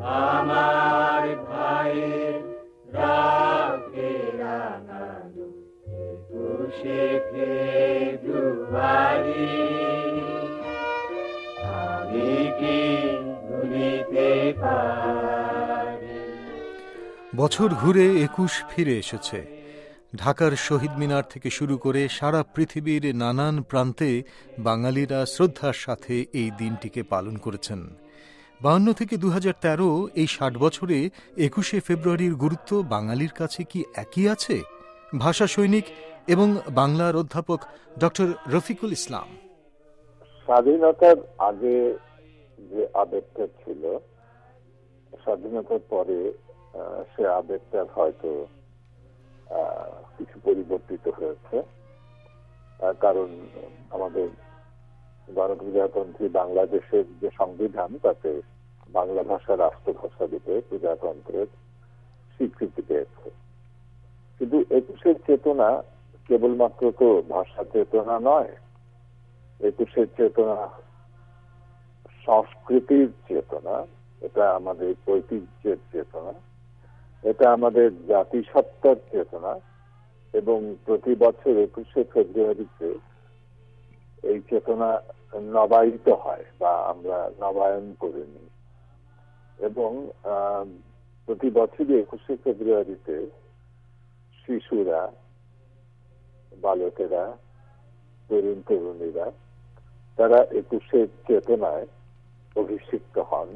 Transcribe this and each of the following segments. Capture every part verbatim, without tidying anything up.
আমার ভাইয়ের রাগে রাঙানো একুশে ফেব্রুয়ারি আমি কি ভুলিতে পারি। বছর ঘুরে একুশ ফিরে এসেছে। ঢাকার শহীদ মিনার থেকে শুরু করে সারা পৃথিবীর নানান প্রান্তে বাঙালিরা শ্রদ্ধার সাথে এই দিনটিকে পালন করেছেন। বাহান্ন থেকে দু হাজার তেরো এই ষাট বছরে একুশে ফেব্রুয়ারির গুরুত্ব বাঙালির কাছে কি একই আছে? ভাষা সৈনিক এবং বাংলার অধ্যাপক ডক্টর রফিকুল ইসলাম। স্বাধীনতার আগে যে আবেগটা ছিল, স্বাধীনতার পরে সে আবেগটা হয়তো কিছু পরিবর্তিত হয়েছে। কারণ আমাদের গণপ্রজাতন্ত্রী বাংলাদেশের যে সংবিধান, তাতে বাংলা ভাষা রাষ্ট্রভাষা দিতে প্রজাতন্ত্রের স্বীকৃতি পেয়েছে। কিন্তু একুশের চেতনা কেবলমাত্র তো ভাষা চেতনা নয়, একুশের চেতনা সংস্কৃতির চেতনা, এটা আমাদের ঐতিহ্যের চেতনা, এটা আমাদের জাতিসত্তার চেতনা। এবং প্রতি বছর একুশে ফেব্রুয়ারিতে এই চেতনা নবায়িত হয় বা আমরা নবায়ন করে নিই। এবং প্রতি বছরই একুশে ফেব্রুয়ারিতে শিশুরা, বালকেরা, তরুণ তরুণীরা তারা একুশের চেতনায় অভিষিক্ত হন।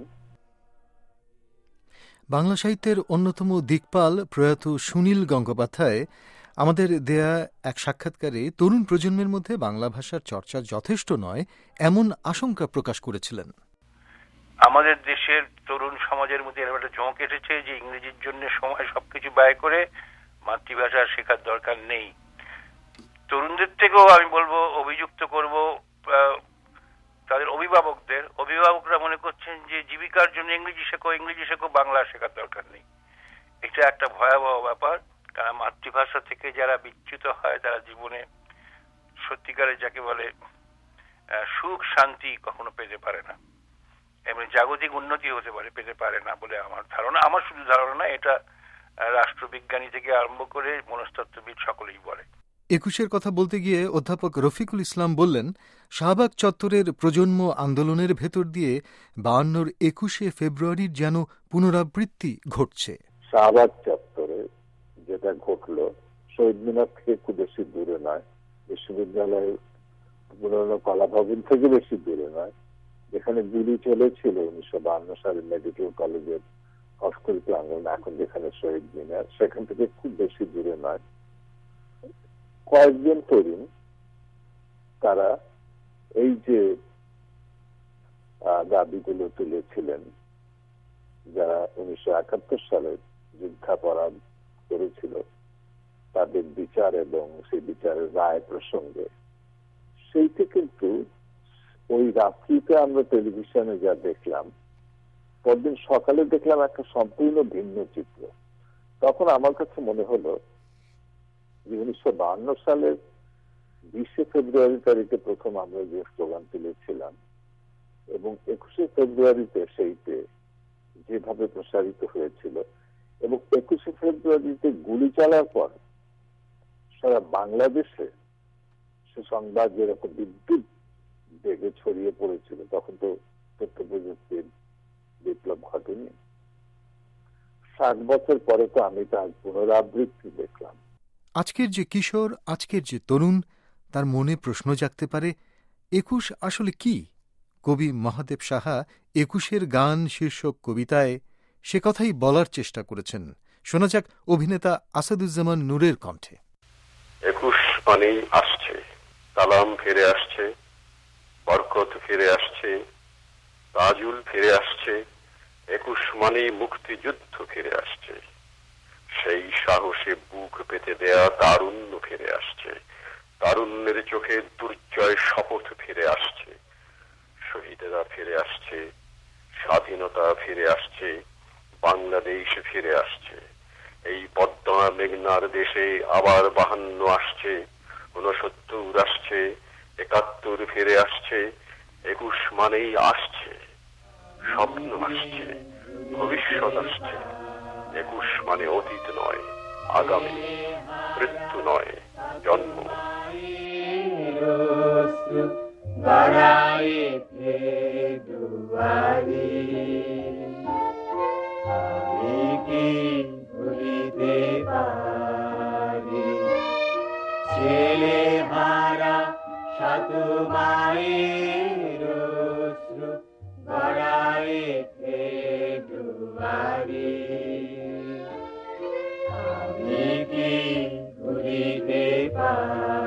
বাংলা সাহিত্যের অন্যতম দিকপাল প্রয়াত সুনীল গঙ্গোপাধ্যায় আমাদের দেয়া এক সাক্ষাৎকারে তরুণ প্রজন্মের মধ্যে বাংলা ভাষার চর্চা যথেষ্ট নয় এমন আশঙ্কা প্রকাশ করেছিলেন। আমাদের দেশের তরুণ সমাজের মধ্যে এরকম একটা ঝোঁক এসেছে যে ইংরেজির জন্য সময় সবকিছু ব্যয় করে মাতৃভাষা শেখার দরকার নেই। তরুণদের থেকেও আমি বলবো, অভিযুক্ত করব তাদের অভিভাবকদের। অভিভাবকরা মনে করছেন যে জীবিকার জন্য ইংরেজি শেখো, ইংরেজি শেখো, বাংলা শেখার দরকার নেই। এটা একটা ভয়াবহ ব্যাপার। কারণ মাতৃভাষা থেকে যারা বিচ্যুত হয় তারা জীবনে সত্যিকারে যাকে বলে সুখ শান্তি কখনো পেতে পারে না, এমনি জাগতিক উন্নতি হতে পারে পেতে পারে না বলে আমার ধারণা। আমার শুধু ধারণা না, এটা রাষ্ট্রবিজ্ঞানী থেকে আরম্ভ করে মনস্তত্ত্ববিদ সকলেই বলে। একুশের কথা বলতে গিয়ে অধ্যাপক রফিকুল ইসলাম বললেন, শাহবাগ চত্বরের প্রজন্ম আন্দোলনের ভেতর দিয়ে বায়ান্নর একুশে ফেব্রুয়ারির যেন পুনরাবৃত্তি ঘটছে। শাহবাগ চত্বরে যেটা ঘটলো শহীদ মিনার থেকে খুব বেশি দূরে নয়, বিশ্ববিদ্যালয়ের পুরনো কলা ভবন থেকে বেশি দূরে নয়, যেখানে গুলি চলেছিল উনিশশো বাহান্ন সালে মেডিকেল কলেজের হস্টেল প্রাঙ্গণ, এখন যেখানে শহীদ মিনার, সেখান থেকে খুব বেশি দূরে নয়। কয়েকজন তরুণ তারা এই যে দাবিগুলো তুলেছিলেন, যারা উনিশশো একাত্তর সালে যুদ্ধাপরাধ করেছিল তাদের বিচার এবং সেই বিচারের রায় প্রসঙ্গে, সেইটা কিন্তু ওই রাত্রিতে আমরা টেলিভিশনে যা দেখলাম, পরদিন সকালে দেখলাম একটা সম্পূর্ণ ভিন্ন চিত্র। তখন আমার কাছে মনে হলো যে উনিশশো বাহান্ন সালের বিশে ফেব্রুয়ারি তারিখে প্রথম আমরা যে স্লোগান তুলেছিলাম এবং একুশে ফেব্রুয়ারিতে সেইতে যেভাবে প্রসারিত হয়েছিল, এবং একুশে ফেব্রুয়ারিতে গুলি চালার পর সারা বাংলাদেশে সে সংবাদ যেরকম বিদ্যুৎ বেগে ছড়িয়ে পড়েছিল, তখন তো তথ্য প্রযুক্তির বিপ্লব ঘটেনি। ষাট বছর পরে তো আমি তার পুনরাবৃত্তি দেখলাম। আজকের যে কিশোর, আজকের যে তরুণ, তার মনে প্রশ্ন জাগতে পারে, একুশ আসলে কি? কবি মহাদেব সাহা একুশের গান শীর্ষক কবিতায় সে কথাই বলার চেষ্টা করেছেন। শোনা যাক অভিনেতা আসাদুজ্জামান নূরের কণ্ঠে। একুশ মানেই আসছে, কালাম ফিরে আসছে, বরকত ফিরে আসছে, তাজুল ফিরে আসছে, একুশ মানেই মুক্তিযুদ্ধ ফিরে আসছে, সেই সাহসে বুক পেতে দেয়া তারুণ্য ফিরে আসছে, তারুণ্যের চোখে দুর্জয় শপথ ফিরে আসছে, শহীদেরা ফিরে আসছে, স্বাধীনতা ফিরে আসছে, বাংলাদেশ ফিরে আসছে, এই পদ্মা মেঘনার দেশে আবার বাহান্ন আসছে, ঊনসত্তর আসছে, একাত্তর ফিরে আসছে, একুশ মানেই আসছে, স্বপ্ন আসছে, ভবিষ্যৎ আসছে। একুশ মানে অতীত নয়, আগামী, মৃত্যু নয়, জন্ম। গড়াইতে দুয়ারি আমি কি ভুলিতে পারি ছেলে হারা শত মায়ের অশ্রু গড়াইতে দুয়ারি আমি কি ভুলিতে পারি